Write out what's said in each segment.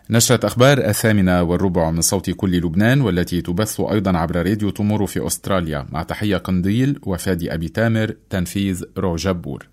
نشرة أخبار 8:15 من صوت كل لبنان، والتي تبث أيضا عبر راديو تمور في أستراليا، مع تحية قنديل وفادي أبي تامر، تنفيذ رو جبور.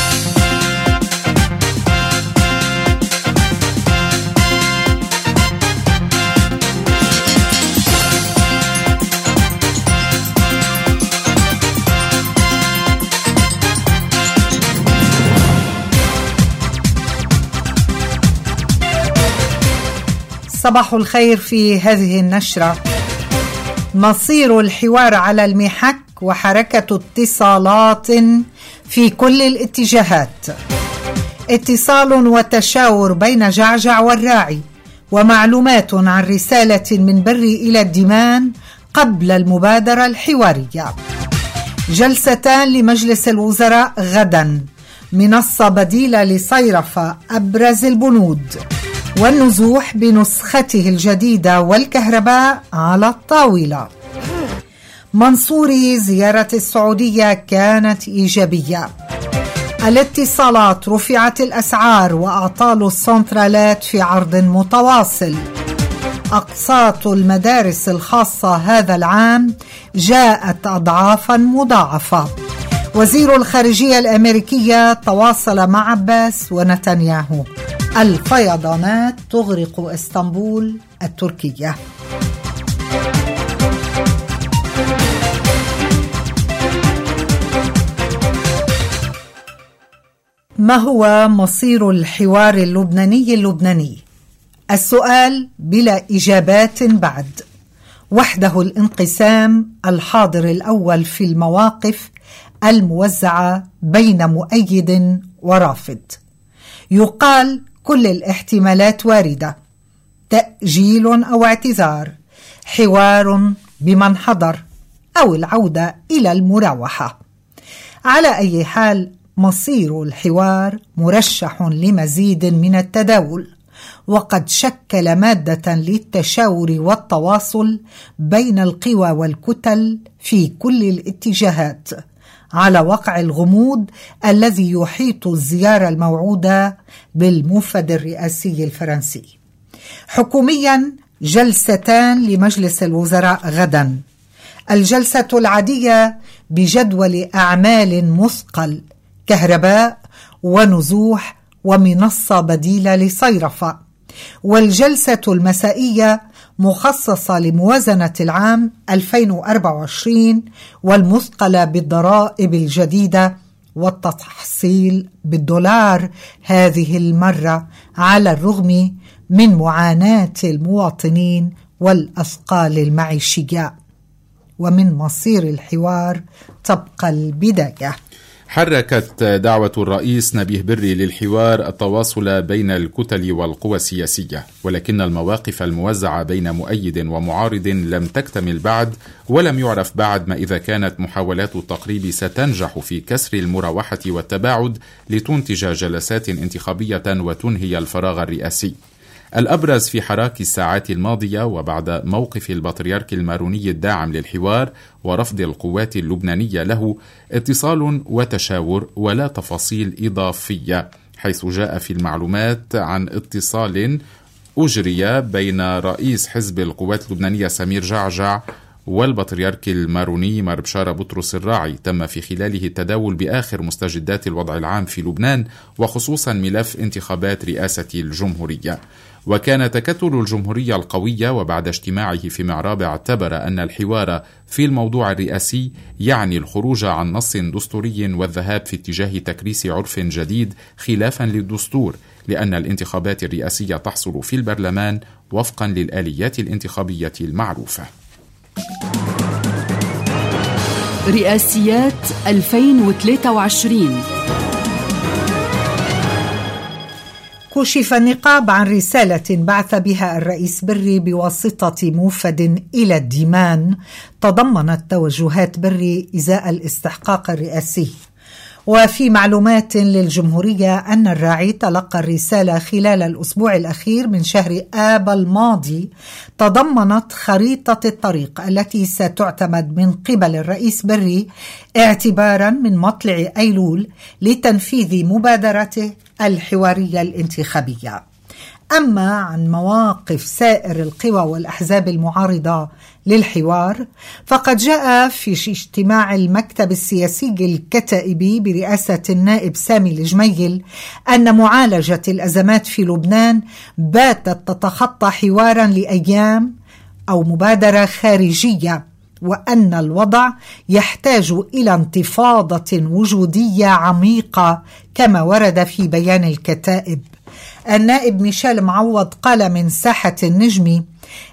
صباح الخير. في هذه النشرة: مصير الحوار على المحك وحركة اتصالات في كل الاتجاهات. اتصال وتشاور بين جعجع والراعي، ومعلومات عن رسالة من بري إلى الدمان قبل المبادرة الحوارية. جلستان لمجلس الوزراء غدا، منصة بديلة لصيرفة أبرز البنود، والنزوح بنسخته الجديدة والكهرباء على الطاولة. منصوري: زيارة السعودية كانت إيجابية. الاتصالات: رفعت الأسعار وأعطال السنترالات في عرض متواصل. أقساط المدارس الخاصة هذا العام جاءت أضعافا مضاعفة. وزير الخارجية الأمريكية تواصل مع عباس ونتنياهو. الفيضانات تغرق اسطنبول التركية. ما هو مصير الحوار اللبناني؟ السؤال بلا إجابات بعد. وحده الانقسام الحاضر الأول في المواقف الموزعة بين مؤيد ورافض. يقال كل الاحتمالات واردة: تأجيل أو اعتذار، حوار بمن حضر، أو العودة إلى المراوحة. على أي حال، مصير الحوار مرشح لمزيد من التداول، وقد شكل مادة للتشاور والتواصل بين القوى والكتل في كل الاتجاهات، على وقع الغموض الذي يحيط الزيارة الموعودة بالموفد الرئاسي الفرنسي. حكوميا: جلستان لمجلس الوزراء غدا. الجلسة العادية بجدول أعمال مثقل، كهرباء ونزوح ومنصة بديلة لصيرفة. والجلسة المسائية مخصصة لموازنة العام 2024 والمثقلة بالضرائب الجديدة والتحصيل بالدولار، هذه المرة على الرغم من معاناة المواطنين والأثقال المعيشية. ومن مصير الحوار تبقى البداية. حركت دعوة الرئيس نبيه بري للحوار التواصل بين الكتل والقوى السياسية، ولكن المواقف الموزعة بين مؤيد ومعارض لم تكتمل بعد، ولم يعرف بعد ما إذا كانت محاولات التقريب ستنجح في كسر المراوحة والتباعد لتنتج جلسات انتخابية وتنهي الفراغ الرئاسي. الأبرز في حراك الساعات الماضية وبعد موقف البطريرك الماروني الداعم للحوار ورفض القوات اللبنانية له اتصال وتشاور ولا تفاصيل إضافية، حيث جاء في المعلومات عن اتصال أجري بين رئيس حزب القوات اللبنانية سمير جعجع والبطريرك الماروني مار بشارة بطرس الراعي، تم في خلاله التداول بآخر مستجدات الوضع العام في لبنان، وخصوصا ملف انتخابات رئاسة الجمهورية. وكان تكتل الجمهورية القوية وبعد اجتماعه في معراب اعتبر أن الحوار في الموضوع الرئاسي يعني الخروج عن نص دستوري والذهاب في اتجاه تكريس عرف جديد خلافا للدستور، لأن الانتخابات الرئاسية تحصل في البرلمان وفقا للآليات الانتخابية المعروفة. رئاسيات 2023. كشف النقاب عن رسالة بعث بها الرئيس بري بواسطة موفد إلى الدمان تضمنت توجهات بري إزاء الاستحقاق الرئاسي. وفي معلومات للجمهورية أن الراعي تلقى الرسالة خلال الأسبوع الأخير من شهر آب الماضي، تضمنت خريطة الطريق التي ستعتمد من قبل الرئيس بري اعتبارا من مطلع أيلول لتنفيذ مبادرته الحوارية الانتخابية. أما عن مواقف سائر القوى والأحزاب المعارضة للحوار، فقد جاء في اجتماع المكتب السياسي الكتائبي برئاسة النائب سامي الجميل أن معالجة الأزمات في لبنان باتت تتخطى حوارا لأيام أو مبادرة خارجية، وأن الوضع يحتاج إلى انتفاضة وجودية عميقة كما ورد في بيان الكتائب. النائب ميشيل معوض قال من ساحة النجم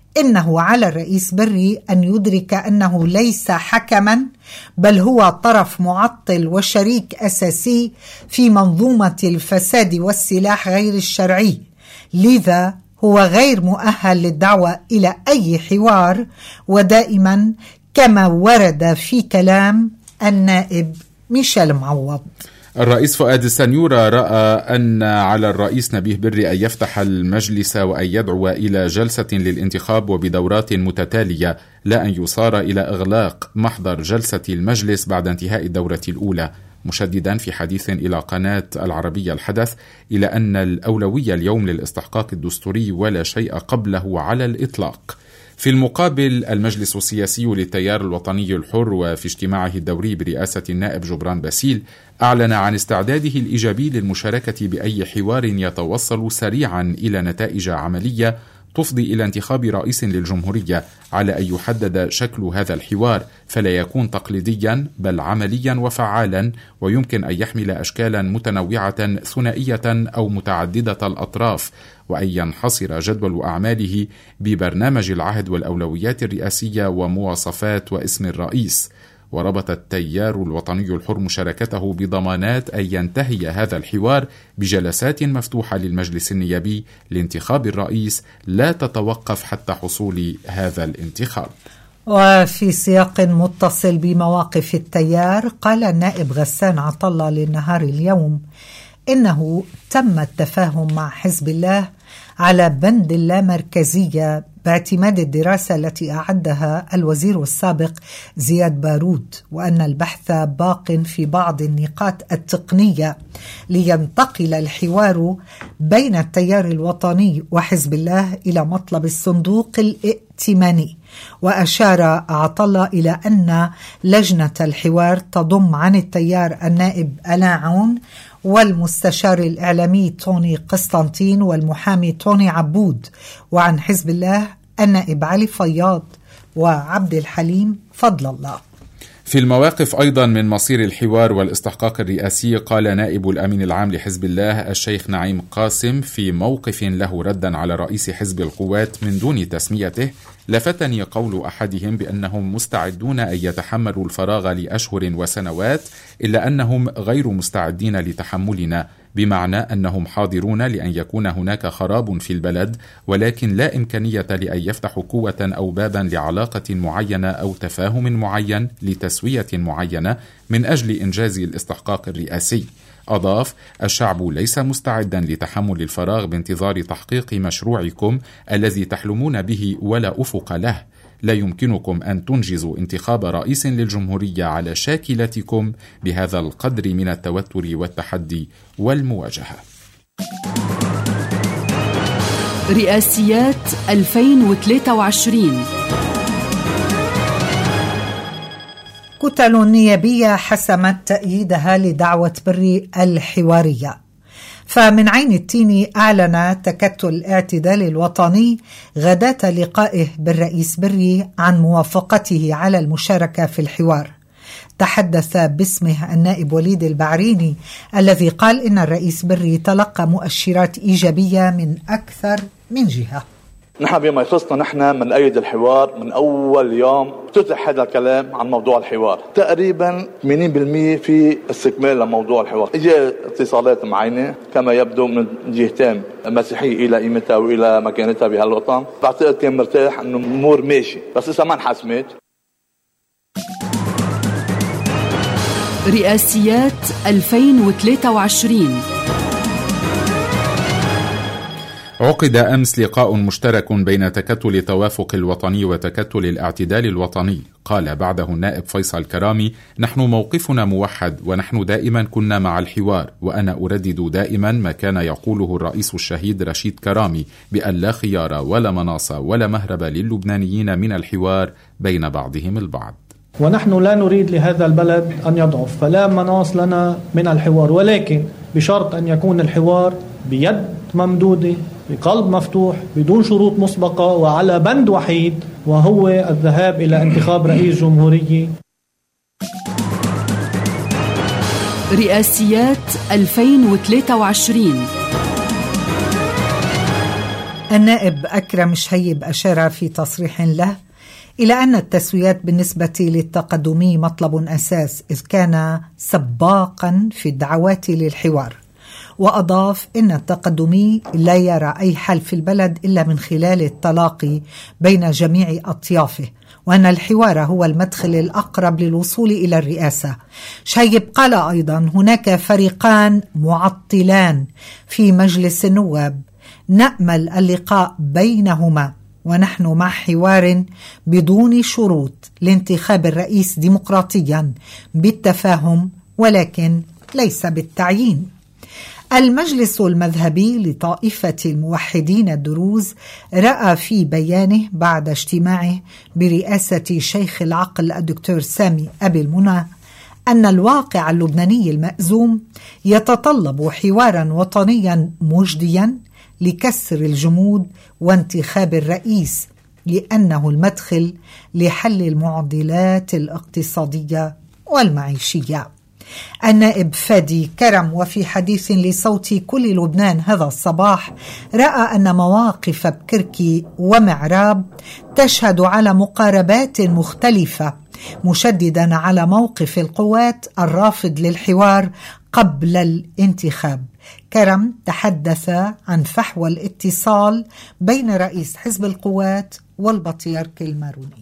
إنه على الرئيس بري أن يدرك أنه ليس حكما، بل هو طرف معطل وشريك أساسي في منظومة الفساد والسلاح غير الشرعي، لذا هو غير مؤهل للدعوة إلى أي حوار، ودائما كما ورد في كلام النائب ميشيل معوض. الرئيس فؤاد السنيورة رأى أن على الرئيس نبيه بري أن يفتح المجلس وأن يدعو إلى جلسة للانتخاب وبدورات متتالية، لا أن يصار إلى إغلاق محضر جلسة المجلس بعد انتهاء الدورة الأولى، مشددا في حديث إلى قناة العربية الحدث إلى أن الأولوية اليوم للاستحقاق الدستوري ولا شيء قبله على الإطلاق. في المقابل المجلس السياسي للتيار الوطني الحر وفي اجتماعه الدوري برئاسة النائب جبران باسيل أعلن عن استعداده الإيجابي للمشاركة بأي حوار يتوصل سريعا إلى نتائج عملية تفضي إلى انتخاب رئيس للجمهورية، على أن يحدد شكل هذا الحوار فلا يكون تقليديا بل عمليا وفعالا، ويمكن أن يحمل أشكالا متنوعة ثنائية أو متعددة الأطراف، وأن ينحصر جدول أعماله ببرنامج العهد والأولويات الرئاسية ومواصفات واسم الرئيس. وربط التيار الوطني الحر مشاركته بضمانات أن ينتهي هذا الحوار بجلسات مفتوحة للمجلس النيابي لانتخاب الرئيس لا تتوقف حتى حصول هذا الانتخاب. وفي سياق متصل بمواقف التيار، قال النائب غسان عطلة للنهار اليوم إنه تم التفاهم مع حزب الله على بند اللامركزية باعتماد الدراسة التي أعدها الوزير السابق زياد بارود، وأن البحث باق في بعض النقاط التقنية لينتقل الحوار بين التيار الوطني وحزب الله إلى مطلب الصندوق الائتماني. وأشار عطلة إلى أن لجنة الحوار تضم عن التيار النائب ألاء عون والمستشار الإعلامي توني قسطنطين والمحامي توني عبود، وعن حزب الله النائب علي فياض وعبد الحليم فضل الله. في المواقف أيضا من مصير الحوار والاستحقاق الرئاسي، قال نائب الأمين العام لحزب الله الشيخ نعيم قاسم في موقف له ردا على رئيس حزب القوات من دون تسميته: لفتني قول أحدهم بأنهم مستعدون أن يتحملوا الفراغ لأشهر وسنوات، إلا أنهم غير مستعدين لتحملنا، بمعنى أنهم حاضرون لأن يكون هناك خراب في البلد، ولكن لا إمكانية لأن يفتحوا قوة أو بابا لعلاقة معينة أو تفاهم معين لتسوية معينة من أجل إنجاز الاستحقاق الرئاسي. أضاف: الشعب ليس مستعدا لتحمل الفراغ بانتظار تحقيق مشروعكم الذي تحلمون به ولا أفق له. لا يمكنكم أن تنجزوا انتخاب رئيس للجمهورية على شاكلتكم بهذا القدر من التوتر والتحدي والمواجهة. رئاسيات 2023. كتل نيابية حسمت تأييدها لدعوة بري الحوارية. فمن عين التين أعلن تكتل الاعتدال الوطني غداة لقائه بالرئيس بري عن موافقته على المشاركة في الحوار. تحدث باسمه النائب وليد البعريني الذي قال إن الرئيس بري تلقى مؤشرات إيجابية من أكثر من جهة. نحن بما يخصنا نحن من أيد الحوار من أول يوم افتتح هذا الكلام عن موضوع الحوار، تقريبا 80% في استكمال لموضوع الحوار. اجى اتصالات معينة كما يبدو من جهتين مسيحية إلى قيمتها وإلى مكانتها بهالوطن، بعتقد كان مرتاح إنه الأمور ماشي، بس لسه ما انحسمت. رئاسيات 2023. عقد أمس لقاء مشترك بين تكتل التوافق الوطني وتكتل الاعتدال الوطني. قال بعده النائب فيصل كرامي: نحن موقفنا موحد، ونحن دائما كنا مع الحوار، وأنا أردد دائما ما كان يقوله الرئيس الشهيد رشيد كرامي بأن لا خيار ولا مناص ولا مهرب للبنانيين من الحوار بين بعضهم البعض. ونحن لا نريد لهذا البلد أن يضعف، فلا مناص لنا من الحوار، ولكن بشرط أن يكون الحوار بيد ممدودة، بقلب مفتوح، بدون شروط مسبقة، وعلى بند وحيد، وهو الذهاب إلى انتخاب رئيس جمهورية. رئاسيات 2023. النائب أكرم شهيب أشار في تصريح له إلى أن التسويات بالنسبة للتقدمي مطلب أساس، إذ كان سباقا في الدعوات للحوار. وأضاف إن التقدمي لا يرى أي حل في البلد إلا من خلال التلاقي بين جميع أطيافه، وأن الحوار هو المدخل الأقرب للوصول إلى الرئاسة. شهيب قال أيضا: هناك فريقان معطلان في مجلس النواب، نأمل اللقاء بينهما، ونحن مع حوار بدون شروط لانتخاب الرئيس ديمقراطيا بالتفاهم، ولكن ليس بالتعيين. المجلس المذهبي لطائفة الموحدين الدروز رأى في بيانه بعد اجتماعه برئاسة شيخ العقل الدكتور سامي أبي المنى أن الواقع اللبناني المأزوم يتطلب حوارا وطنيا مجديا لكسر الجمود وانتخاب الرئيس، لأنه المدخل لحل المعضلات الاقتصادية والمعيشية. النائب فادي كرم وفي حديث لصوت كل لبنان هذا الصباح رأى أن مواقف بكركي ومعراب تشهد على مقاربات مختلفة، مشددا على موقف القوات الرافض للحوار قبل الانتخاب. كرم تحدث عن فحوى الاتصال بين رئيس حزب القوات والبطيرك الماروني.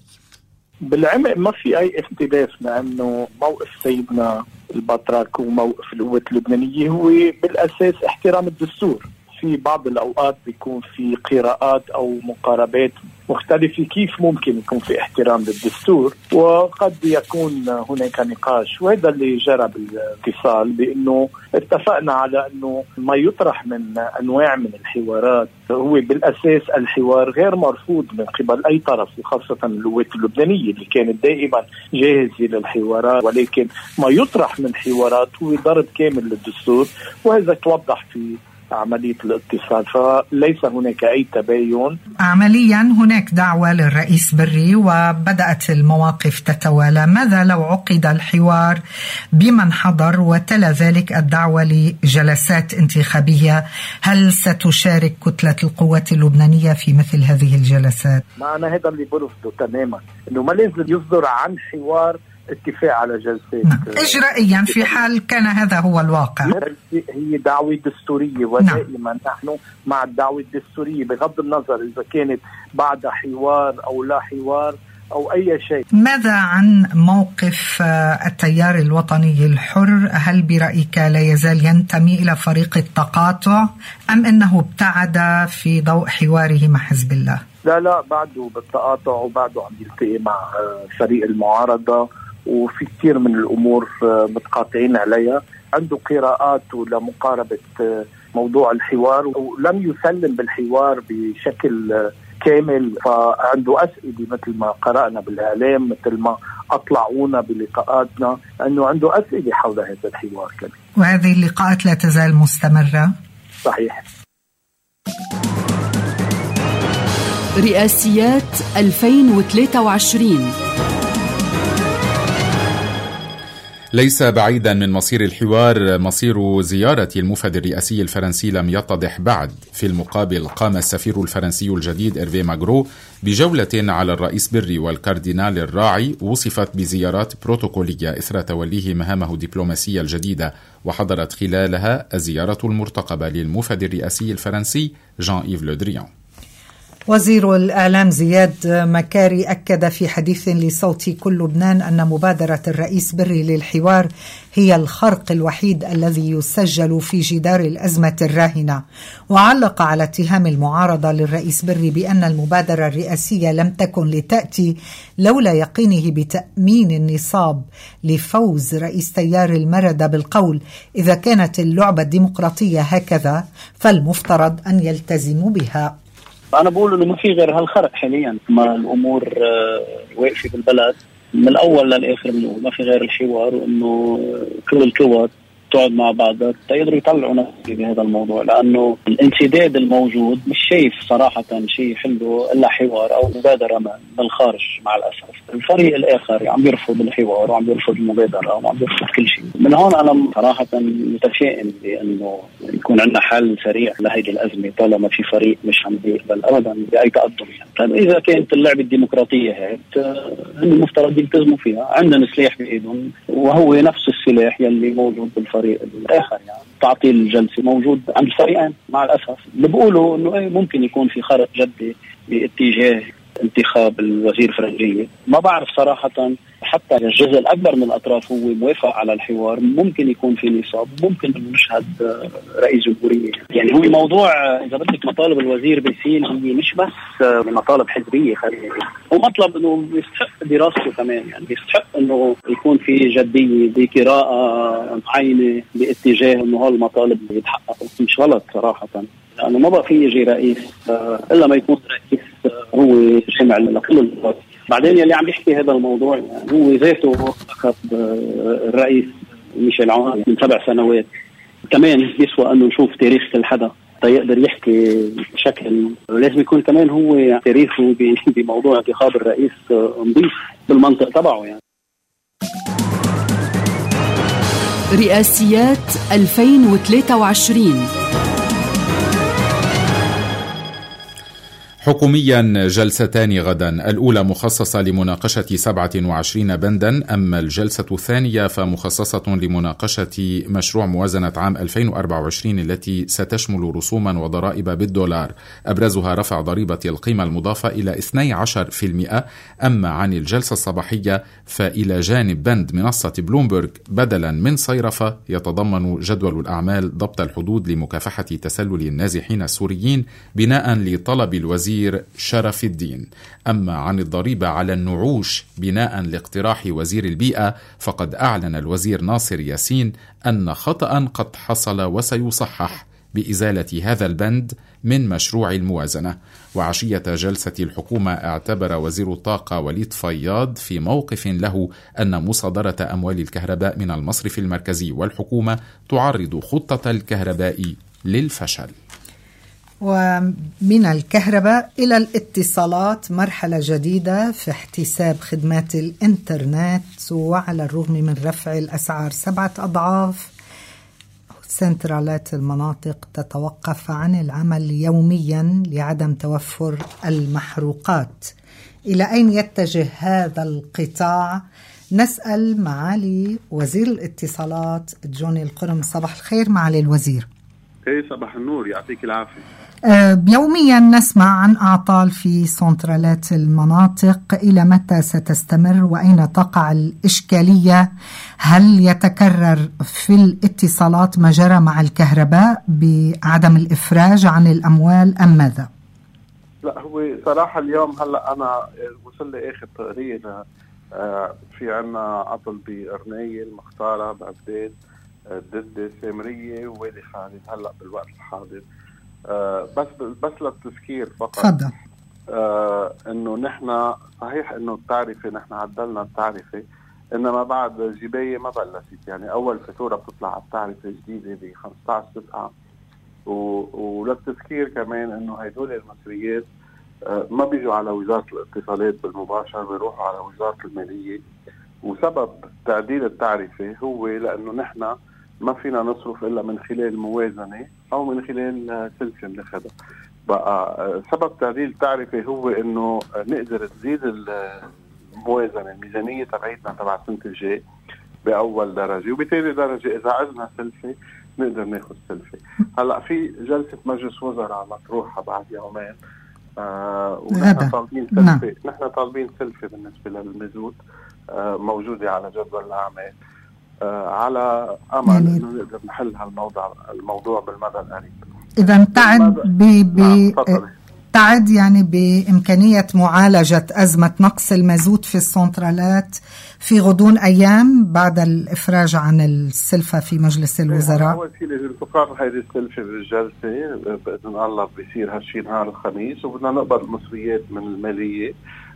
بالعمق ما في أي اختلاف، لأنه موقف سيدنا البطرك وموقف القوات اللبنانية هو بالأساس احترام الدستور. في بعض الأوقات بيكون في قراءات أو مقاربات مختلفة كيف ممكن يكون في احترام للدستور، وقد يكون هناك نقاش، وهذا اللي جرى بالاتصال، بأنه اتفقنا على أنه ما يطرح من أنواع من الحوارات هو بالأساس الحوار غير مرفوض من قبل أي طرف، وخاصة القوات اللبنانية اللي كانت دائما جاهزة للحوارات، ولكن ما يطرح من حوارات هو ضرب كامل للدستور، وهذا توضح في عملية الاتصال، فليس هناك أي تباين. عمليا هناك دعوة للرئيس بري وبدأت المواقف تتوالى. ماذا لو عقد الحوار بمن حضر وتلا ذلك الدعوة لجلسات انتخابية؟ هل ستشارك كتلة القوات اللبنانية في مثل هذه الجلسات؟ أنا هذا اللي برفضه تماما، إنه ما لازم يصدر عن حوار اتفاق على جلسات. إجرائيا في حال كان هذا هو الواقع. هي دعوة دستورية، ودائما نحن مع الدعوة الدستورية بغض النظر إذا كانت بعد حوار أو لا حوار أو أي شيء. ماذا عن موقف التيار الوطني الحر؟ هل برأيك لا يزال ينتمي إلى فريق التقاطع أم أنه ابتعد في ضوء حواره مع حزب الله؟ لا بعده بالتقاطع، وبعده عم يلتقي مع فريق المعارضة، وفي كثير من الأمور متقاطعين عليها. عنده قراءاته لمقاربة موضوع الحوار، ولم يسلم بالحوار بشكل كامل، فعنده أسئلة مثل ما قرأنا بالإعلام، مثل ما أطلعونا بلقاءاتنا، أنه عنده أسئلة حول هذا الحوار كمان. وهذه اللقاءات لا تزال مستمرة؟ صحيح. رئاسيات 2023. ليس بعيدا من مصير الحوار مصير زيارة الموفد الرئاسي الفرنسي لم يتضح بعد. في المقابل قام السفير الفرنسي الجديد إرفي ماغرو بجولة على الرئيس بري والكاردينال الراعي، وصفت بزيارات بروتوكولية إثر توليه مهامه الدبلوماسية الجديدة، وحضرت خلالها الزيارة المرتقبة للموفد الرئاسي الفرنسي جان إيف لو دريان. وزير الإعلام زياد مكاري أكد في حديث لصوت كل لبنان أن مبادرة الرئيس بري للحوار هي الخرق الوحيد الذي يسجل في جدار الأزمة الراهنة، وعلق على اتهام المعارضة للرئيس بري بأن المبادرة الرئاسية لم تكن لتأتي لولا يقينه بتأمين النصاب لفوز رئيس تيار المردة بالقول إذا كانت اللعبة الديمقراطية هكذا فالمفترض أن يلتزموا بها. أنا بقول إنه ما في غير هالخرق حاليا، ما الأمور واقفة بالبلد من الأول للآخر، ما في غير الحوار، وإنه كل القوى تقعد مع بعضها يقدروا يطلعوا نفسي بهذا الموضوع، لأنه الانسداد الموجود مش شايف صراحة شيء حلو إلا حوار أو مبادرة من الخارج. مع الأسف الفريق الآخر عم يرفض الحوار وعم يرفض المبادرة وعم يرفض كل شيء. من هون أنا صراحة متشائم بأنه يكون عندنا حل سريع لهذه الأزمة طالما في فريق مش عم يقبل أبدا بأي تقدم. يعني إذا كانت اللعبة الديمقراطية هيك هم المفترض يلتزموا فيها، عندنا سلاح بإيدهم وهو نفس السلاح يلي موجود بالفريق الآخر. يعني تعطيل الجلسة موجود عند الفريقين. مع الأسف بيقولوا إنه ممكن يكون في خرق جدي باتجاه انتخاب الوزير فرنجية. ما بعرف صراحة، حتى الجزء الأكبر من الأطراف هو موافق على الحوار، ممكن يكون في نصاب، ممكن نشهد رئيس جمهورية. يعني هو موضوع إذا بدك مطالب الوزير بيسين هي مش بس مطالب حزبية، خلينا ومطلب إنه يستحق دراسته كمان. يعني يستحق إنه يكون في جدية بقراءة معينة باتجاه إنه هالمطالب يتحققوا. مش غلط صراحة، لأنه ما بقى في يجي رئيس إلا ما يكون رئيس هو جمع لكل الوقت. بعدين يلي عم يحكي هذا الموضوع يعني هو ذاته أخذ الرئيس ميشيل عون من 7 سنوات. كمان يسوى أنه نشوف تاريخ كل حدا يقدر يحكي بشكل لازم يكون كمان هو تاريخه بموضوع انتخاب الرئيس نضيف بالمنطق تبعه. يعني رئاسيات 2023 حكوميا جلستان غدا، الأولى مخصصة لمناقشة 27 بندا، أما الجلسة الثانية فمخصصة لمناقشة مشروع موازنة عام 2024 التي ستشمل رسوما وضرائب بالدولار، أبرزها رفع ضريبة القيمة المضافة إلى 12%. أما عن الجلسة الصباحية فإلى جانب بند منصة بلومبرج بدلا من صيرفة يتضمن جدول الأعمال ضبط الحدود لمكافحة تسلل النازحين السوريين بناء لطلب الوزير شرف الدين. أما عن الضريبة على النعوش بناء لاقتراح وزير البيئة فقد أعلن الوزير ناصر ياسين أن خطأ قد حصل وسيصحح بإزالة هذا البند من مشروع الموازنة. وعشية جلسة الحكومة اعتبر وزير الطاقة وليد فياض في موقف له أن مصادرة أموال الكهرباء من المصرف المركزي والحكومة تعرض خطة الكهرباء للفشل. ومن الكهرباء إلى الاتصالات، مرحلة جديدة في احتساب خدمات الإنترنت، وعلى الرغم من رفع الأسعار 7 أضعاف سنترالات المناطق تتوقف عن العمل يوميا لعدم توفر المحروقات. إلى أين يتجه هذا القطاع؟ نسأل معالي وزير الاتصالات جوني القرم. صباح الخير معالي الوزير. صباح النور، يعطيك العافية. يوميا نسمع عن أعطال في سنترالات المناطق، إلى متى ستستمر وأين تقع الإشكالية؟ هل يتكرر في الاتصالات ما جرى مع الكهرباء بعدم الإفراج عن الأموال أم ماذا؟ لا، هو صراحة اليوم هلأ أنا وصل لي آخر تقرير، في عنا عطل بقرنية، المختارة، بغداد، ددة، سامرية، ووادي خالد هلأ بالوقت الحاضر. بس للتذكير فقط، انه نحن صحيح انه التعرفة نحن عدلنا التعرفة، انما بعد جباية ما بلشت. يعني اول فاتورة بتطلع على التعرفة جديدة ب 15/9. وللتذكير كمان انه هيدول المصريات ما بيجوا على وزارة الاتصالات بالمباشر، بيروحوا على وزارة المالية. وسبب تعديل التعرفة هو لانه نحن ما فينا نصرف إلا من خلال موازنة أو من خلال سلسلة بناخدها. بقى سبب تعديل التعرفة هو إنه نقدر تزيد الموازنة الميزانية تبعتنا تبع السنة الجاي بأول درجة، وبالتالي درجة إذا عزنا سلفة نقدر ناخد سلفة. هلأ في جلسة مجلس وزراء مطروحة بعد يومين، ونحن طالبين سلفة. نحن طالبين سلفة بالنسبة للمازوت موجودة على جدول الأعمال على أمل إنه نقدر نحل الموضوع بالمدى القريب. إذا تعد يعني بإمكانية معالجة أزمة نقص المازوت في السنترالات في غضون أيام بعد الإفراج عن السلفة في مجلس الوزراء. أول شيء لازم تقرر هذه السلفة بالجلسة بإذن الله، بيصير هالشيء نهار الخميس، وبدنا نقبض المصريات من المالية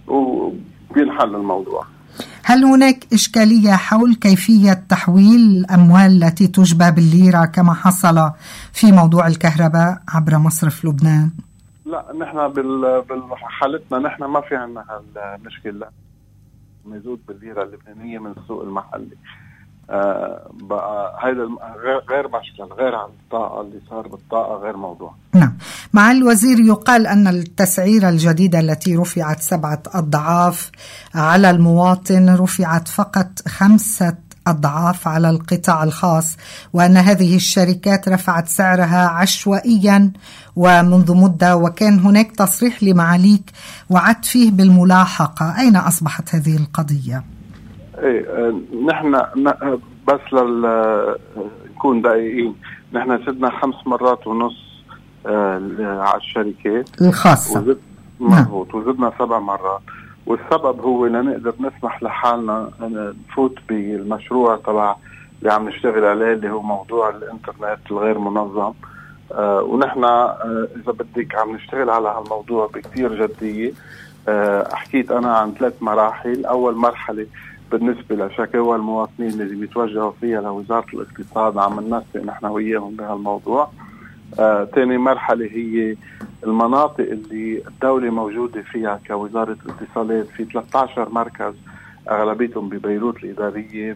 وبينحل الموضوع. هل هناك إشكالية حول كيفية تحويل الأموال التي تجبى بالليرة كما حصل في موضوع الكهرباء عبر مصرف لبنان؟ لا، نحن بحالتنا نحن ما في عنا هالمشكلة. مازوت بالليرة اللبنانية من السوق المحلي. بقى هذا غير مشكل، غير عن الطاقة اللي صار بالطاقة غير موضوع. نعم. مع الوزير يقال أن التسعيرة الجديدة التي رفعت 7 أضعاف على المواطن رفعت فقط 5 أضعاف على القطاع الخاص، وأن هذه الشركات رفعت سعرها عشوائيا ومنذ مدة، وكان هناك تصريح لمعاليك وعد فيه بالملاحقة. أين أصبحت هذه القضية؟ نحن بس نكون دقيقين، نحن زدنا 5.5 مرات على الشركات الخاصة. مضبوط. وزدنا 7 مرات، والسبب هو لنقدر نسمح لحالنا نفوت بالمشروع تبع اللي عم نشتغل عليه، اللي هو موضوع الانترنت الغير منظم. ونحن إذا بدك عم نشتغل على هالموضوع بكتير جدية. حكيت أنا عن 3 مراحل. أول مرحلة بالنسبة لشكاوى المواطنين اللي يتوجهوا فيها لوزارة الاقتصاد، عم ننسق نحن وياهم بهالموضوع. ثاني مرحلة هي المناطق اللي الدولة موجودة فيها كوزارة الاتصالات، في 13 مركز أغلبيتهم ببيروت الإدارية،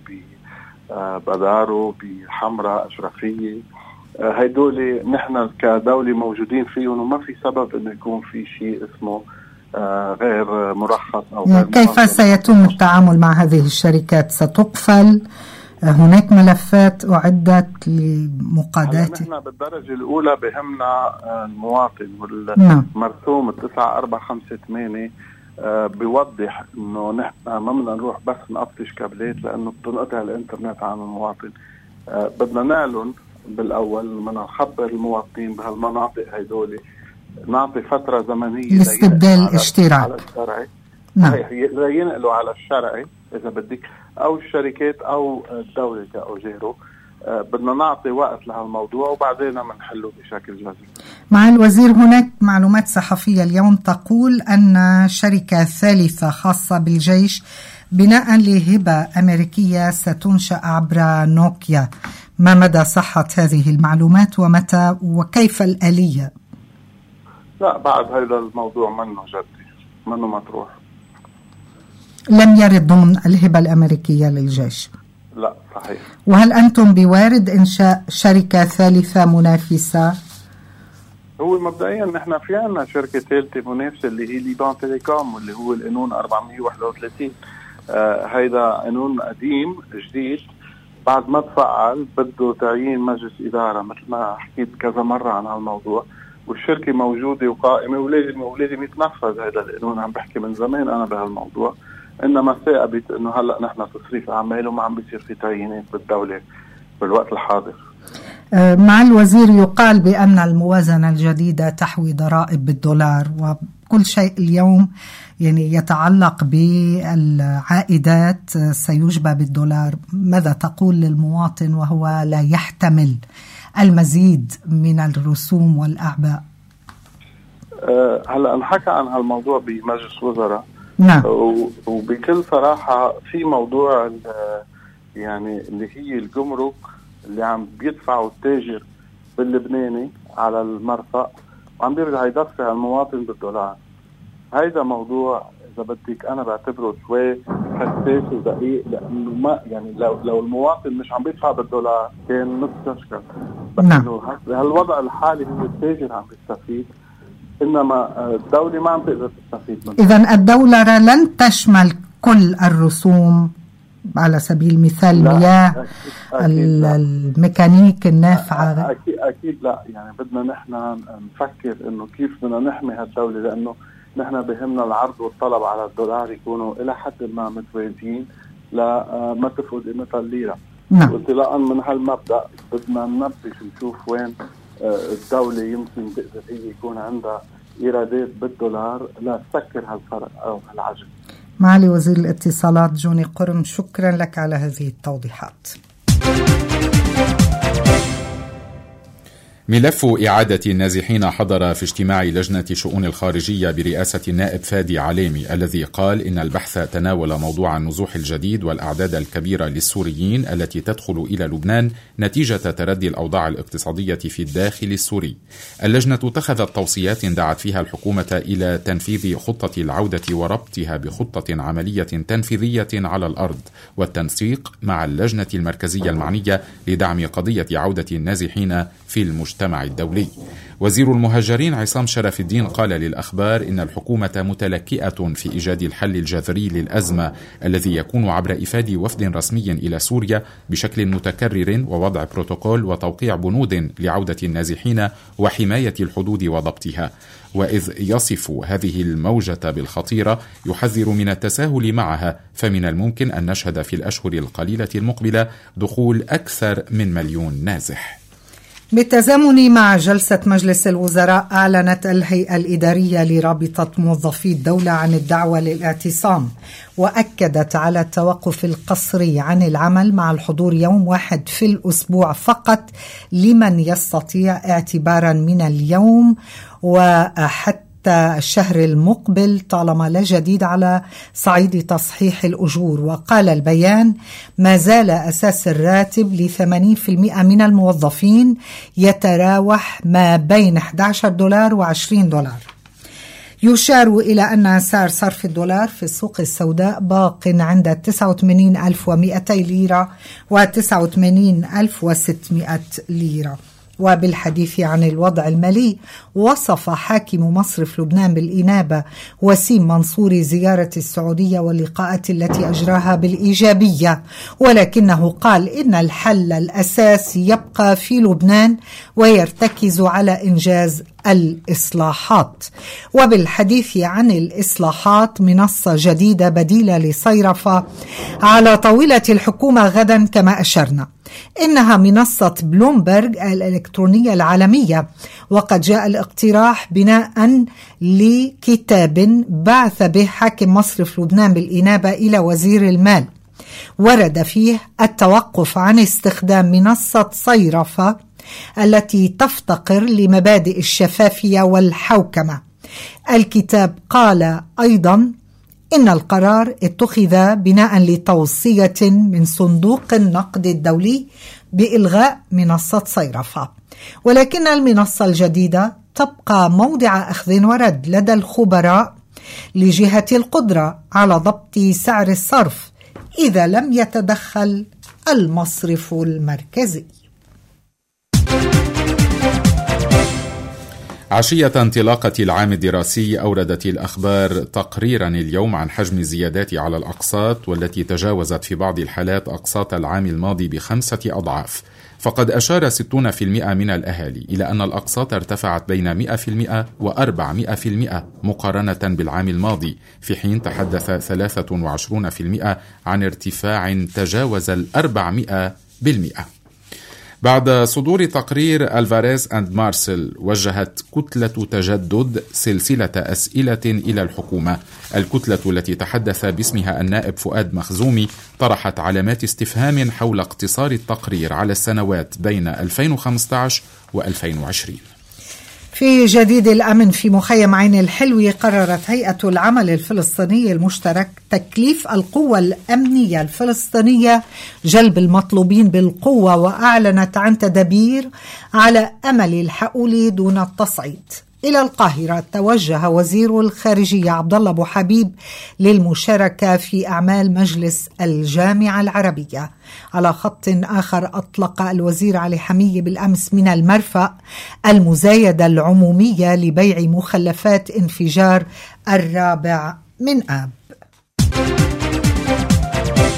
ببدارو، بحمراء، أشرفية. هيدول نحن كدولة موجودين فيهم، وما في سبب إنه يكون في شيء اسمه غير مرخص أو غير. كيف سيتم التعامل مع هذه الشركات؟ ستقفل؟ هناك ملفات أعدت لمقاداته؟ نحن بالدرجة الأولى بهمنا المواطن، والمرسوم 9458 بيوضح إنه نحن ما بدنا نروح بس نقطش كابلات لأنه بتنقطع الإنترنت عن المواطن. بدنا نعلن بالأول، بدنا نخبر المواطنين بهالمناطق هيدول، نعطي فترة زمنية لاستبدال الاشتراك على الشرعي. ينقلوا على الشرعي إذا بدك، أو الشركات أو الدولة أو غيره. بدنا نعطي وقت لهالموضوع وبعدين منحله بشكل جذري. مع الوزير، هناك معلومات صحفية اليوم تقول أن شركة ثالثة خاصة بالجيش بناء لهبة أمريكية ستنشأ عبر نوكيا. ما مدى صحة هذه المعلومات ومتى وكيف الآلية؟ لا، بعد هذا الموضوع منه جدي، منه مطروح. لم يرد ضمن الهبة الأمريكية للجيش؟ لا، صحيح. وهل أنتم بوارد إنشاء شركة ثالثة منافسة؟ هو مبدئيا نحن في عنا شركة ثالثة منافسة اللي هي ليبان تيليكوم، واللي هو القانون 431. هيدا قانون قديم جديد، بعد ما تفعل بده تعيين مجلس إدارة مثل ما حكيت كذا مرة عن هالموضوع، والشركة موجودة وقائمة ولازم يتنفذ هذا القانون. عم بحكي من زمان أنا بهالموضوع، إنما ثابت إنه هلأ نحن تصريف أعمال وما عم بيصير في تعيينات بالدولة بالوقت الحاضر. مع الوزير، يقال بأن الموازنة الجديدة تحوي ضرائب بالدولار، وكل شيء اليوم يعني يتعلق بالعائدات سيجبى بالدولار. ماذا تقول للمواطن وهو لا يحتمل المزيد من الرسوم والأعباء؟ هلأ انحكى عن هالموضوع بمجلس وزراء. نعم. وبكل صراحة في موضوع يعني اللي هي الجمرك اللي عم بيدفعوا التاجر باللبناني على المرفأ وعم بيرجع يدفع المواطن بالدولار. هيدا موضوع إذا بدك أنا بعتبره شوي حساس ودقيق، لأنه ما يعني لو المواطن مش عم بيدفع بالدولار كان نص تشكل. نعم. هالوضع الحالي هو التاجر عم بيستفيد، إنما الدولة ما عم تقدر تستفيد منه. إذن الدولة لن تشمل كل الرسوم على سبيل المثال المياه الميكانيك النافعة؟ أكيد لا. يعني بدنا نحن نفكر إنه كيف بدنا نحمي هالدولة، لأنه نحن بهمنا العرض والطلب على الدولار يكونوا إلى حد ما متوازيين ما تفقد قيمتها الليرة. وانطلاقا من هالمبدأ بدنا ننبش نشوف وين الدولة يمكن تقدر هي يكون عندها إيرادات بالدولار لا تسكر هالفرق أو هالعجز. معالي وزير الاتصالات جوني قرم، شكرا لك على هذه التوضيحات. ملف إعادة النازحين حضر في اجتماع لجنة شؤون الخارجية برئاسة النائب فادي عليمي، الذي قال إن البحث تناول موضوع النزوح الجديد والأعداد الكبيرة للسوريين التي تدخل إلى لبنان نتيجة تردي الأوضاع الاقتصادية في الداخل السوري. اللجنة اتخذت توصيات دعت فيها الحكومة إلى تنفيذ خطة العودة وربطها بخطة عملية تنفيذية على الأرض، والتنسيق مع اللجنة المركزية المعنية لدعم قضية عودة النازحين في المجتمع الدولي. وزير المهاجرين عصام شرف الدين قال للأخبار إن الحكومة متلكئة في إيجاد الحل الجذري للأزمة الذي يكون عبر إفاد وفد رسمي إلى سوريا بشكل متكرر ووضع بروتوكول وتوقيع بنود لعودة النازحين وحماية الحدود وضبطها. وإذ يصف هذه الموجة بالخطيرة يحذر من التساهل معها، فمن الممكن أن نشهد في الأشهر القليلة المقبلة دخول أكثر من 1,000,000 نازح. بالتزامن مع جلسة مجلس الوزراء، أعلنت الهيئة الإدارية لرابطة موظفي الدولة عن الدعوة للاعتصام، وأكدت على التوقف القسري عن العمل مع الحضور يوم واحد في الأسبوع فقط لمن يستطيع اعتبارا من اليوم وحتى الشهر المقبل طالما لا جديد على صعيد تصحيح الأجور. وقال البيان: ما زال أساس الراتب ل80% من الموظفين يتراوح ما بين $11 و$20. يشار إلى أن سعر صرف الدولار في السوق السوداء باق عند 89,200 ليرة و89,600 ليرة. وبالحديث عن الوضع المالي، وصف حاكم مصرف لبنان بالإنابة وسيم منصوري زيارة السعودية واللقاءات التي أجراها بالإيجابية، ولكنه قال إن الحل الأساسي يبقى في لبنان ويرتكز على إنجاز الإصلاحات. وبالحديث عن الإصلاحات، منصة جديدة بديلة لصيرفة على طاولة الحكومة غدا كما أشرنا، إنها منصة بلومبرغ الإلكترونية العالمية، وقد جاء الاقتراح بناء لكتاب بعث به حاكم مصرف لبنان بالإنابة إلى وزير المال، ورد فيه التوقف عن استخدام منصة صيرفة التي تفتقر لمبادئ الشفافية والحوكمة. الكتاب قال أيضا إن القرار اتخذ بناء لتوصية من صندوق النقد الدولي بإلغاء منصة صيرفة، ولكن المنصة الجديدة تبقى موضع أخذ ورد لدى الخبراء لجهة القدرة على ضبط سعر الصرف إذا لم يتدخل المصرف المركزي. عشية انطلاقة العام الدراسي أوردت الأخبار تقريرا اليوم عن حجم الزيادات على الأقساط، والتي تجاوزت في بعض الحالات أقساط العام الماضي ب5 أضعاف. فقد أشار 60% من الأهالي إلى أن الأقساط ارتفعت بين 100% و400% مقارنة بالعام الماضي، في حين تحدث 23% عن ارتفاع تجاوز 400%. بعد صدور تقرير ألفاريز أند مارسل، وجهت كتلة تجدد سلسلة أسئلة إلى الحكومة. الكتلة التي تحدث باسمها النائب فؤاد مخزومي طرحت علامات استفهام حول اقتصار التقرير على السنوات بين 2015 و2020. في جديد الأمن، في مخيم عين الحلوي قررت هيئة العمل الفلسطيني المشترك تكليف القوة الأمنية الفلسطينية جلب المطلوبين بالقوة، وأعلنت عن تدابير على أمل الحقول دون التصعيد. إلى القاهرة توجه وزير الخارجية عبد الله أبو حبيب للمشاركة في أعمال مجلس الجامعة العربية. على خط آخر، أطلق الوزير علي حمية بالأمس من المرفأ المزايدة العمومية لبيع مخلفات انفجار 4 آب.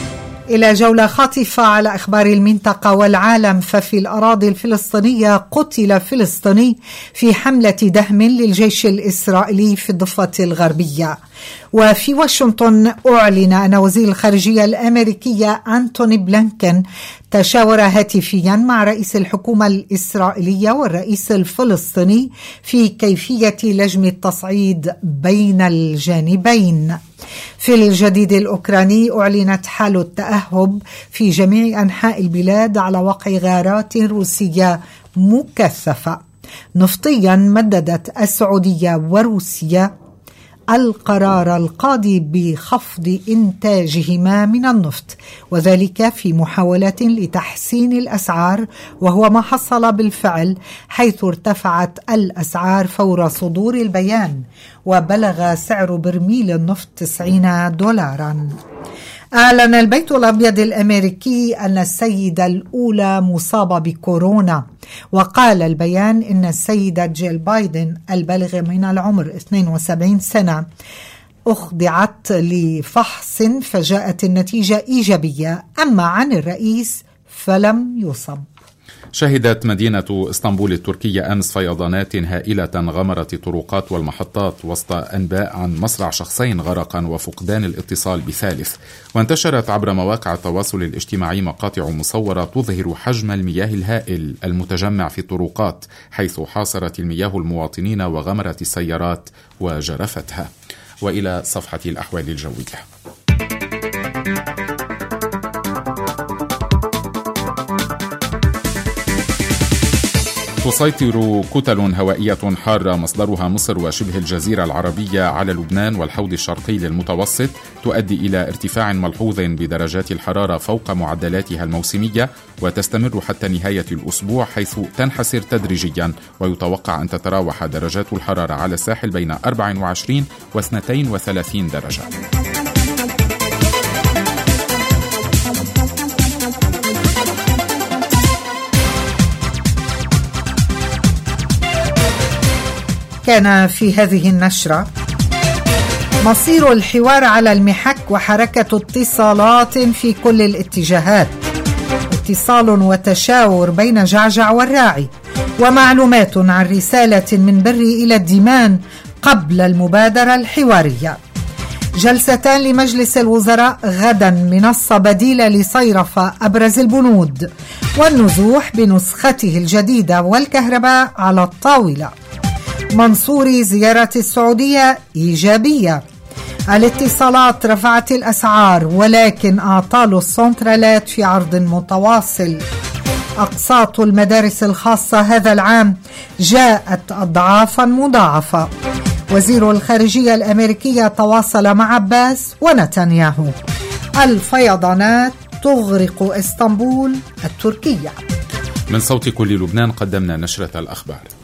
إلى جولة خاطفة على أخبار المنطقة والعالم. ففي الأراضي الفلسطينية قتل فلسطيني في حملة دهم للجيش الإسرائيلي في الضفة الغربية. وفي واشنطن أعلن أن وزير الخارجية الأمريكية أنتوني بلينكن تشاور هاتفيا مع رئيس الحكومة الإسرائيلية والرئيس الفلسطيني في كيفية لجم التصعيد بين الجانبين. في الجديد الأوكراني أعلنت حالة تأهب في جميع أنحاء البلاد على وقع غارات روسية مكثفة. نفطيا مددت السعودية وروسيا القرار القاضي بخفض إنتاجهما من النفط، وذلك في محاولة لتحسين الأسعار، وهو ما حصل بالفعل، حيث ارتفعت الأسعار فور صدور البيان وبلغ سعر برميل النفط $90. أعلن البيت الأبيض الأمريكي أن السيدة الأولى مصابة بكورونا، وقال البيان إن السيدة جيل بايدن البالغة من العمر 72 سنة أخضعت لفحص فجاءت النتيجة إيجابية، أما عن الرئيس فلم يصب. شهدت مدينة اسطنبول التركية أمس فيضانات هائلة غمرت الطرقات والمحطات وسط أنباء عن مصرع شخصين غرقا وفقدان الاتصال بثالث. وانتشرت عبر مواقع التواصل الاجتماعي مقاطع مصورة تظهر حجم المياه الهائل المتجمع في الطرقات، حيث حاصرت المياه المواطنين وغمرت السيارات وجرفتها. وإلى صفحة الأحوال الجوية. تسيطر كتل هوائية حارة مصدرها مصر وشبه الجزيرة العربية على لبنان والحوض الشرقي للمتوسط، تؤدي إلى ارتفاع ملحوظ بدرجات الحرارة فوق معدلاتها الموسمية، وتستمر حتى نهاية الأسبوع، حيث تنحسر تدريجيا، ويتوقع أن تتراوح درجات الحرارة على الساحل بين 24 و 32 درجة. كان في هذه النشرة: مصير الحوار على المحك وحركة اتصالات في كل الاتجاهات، اتصال وتشاور بين جعجع والراعي، ومعلومات عن رسالة من بري إلى الديمان قبل المبادرة الحوارية. جلستان لمجلس الوزراء غدا، منصة بديلة لصيرفة أبرز البنود، والنزوح بنسخته الجديدة والكهرباء على الطاولة. منصوري زيارة السعودية إيجابية. الاتصالات رفعت الأسعار ولكن أعطال السنترالات في عرض متواصل. أقساط المدارس الخاصة هذا العام جاءت أضعافا مضاعفة. وزير الخارجية الأمريكية تواصل مع عباس ونتنياهو. الفيضانات تغرق اسطنبول التركية. من صوت كل لبنان قدمنا نشرة الأخبار.